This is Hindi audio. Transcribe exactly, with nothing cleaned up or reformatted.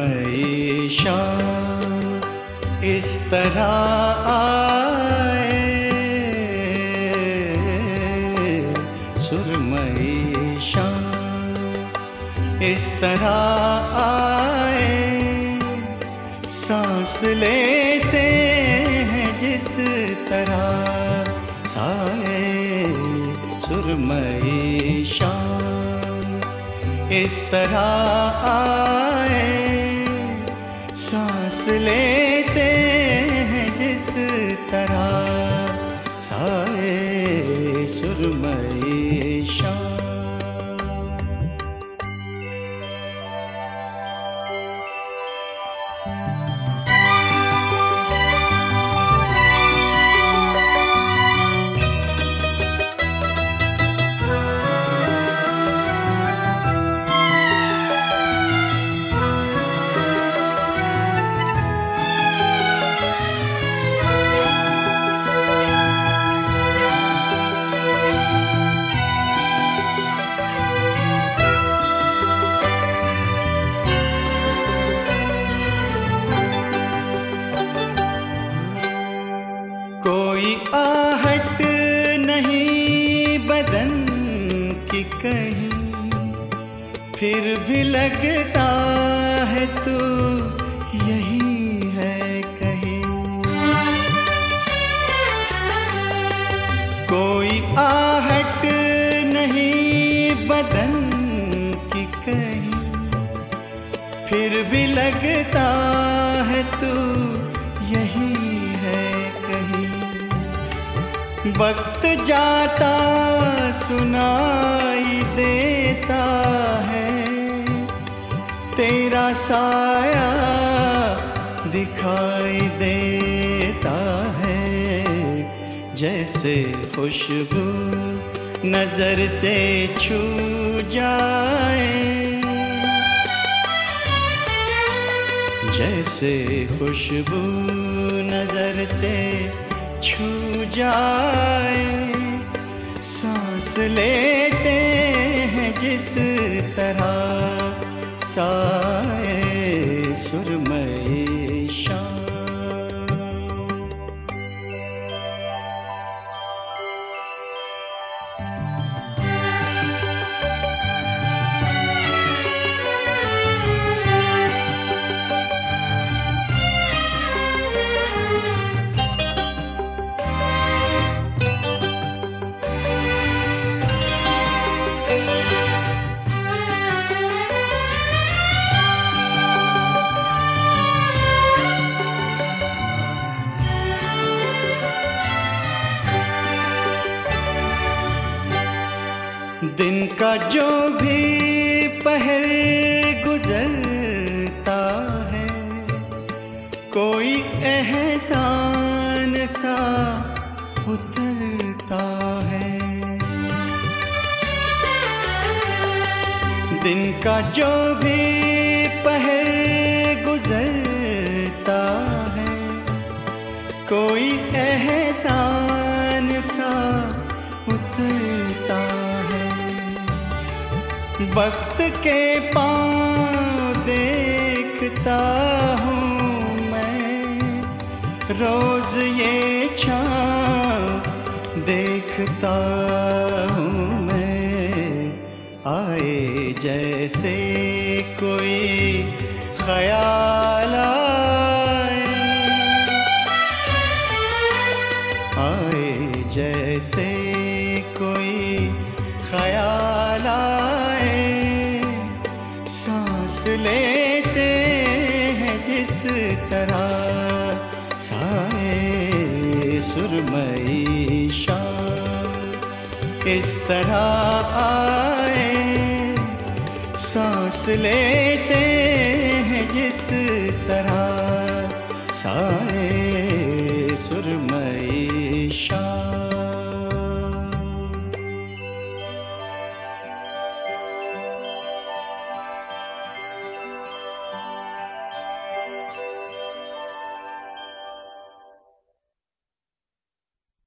सुरमई शाम इस तरह आए, सुरमई शाम इस तरह आए, सांस लेते हैं जिस तरह साए, सुरमई शाम इस तरह आए, सांस लेते हैं जिस तरह साए, सुरमई शाम। कोई आहट नहीं बदन की कहीं, फिर भी लगता है तू यही है कहीं। कोई आहट नहीं बदन की कहीं, फिर भी लगता है तू यही है कहीं। वक्त जाता सुनाई देता है, तेरा साया दिखाई देता है, जैसे खुशबू नजर से छू जाए, जैसे खुशबू नजर से छू जाए, सांस लेते हैं जिस तरह साए, सुरमई शाम। दिन का जो भी पहर गुजरता है, कोई एहसान सा उतरता है। दिन का जो भी पहर गुजरता है, कोई एहसान सा उतरता है। वक्त के पाँव देखता हूँ मैं, रोज ये छाँव देखता हूँ मैं, आए जैसे कोई ख्याल आए, आए जैसे कोई ख्याल आए, सांस लेते हैं जिस तरह साए, सुरमई शाम इस तरह आए, सांस लेते हैं जिस तरह साए, सुरमई शाम।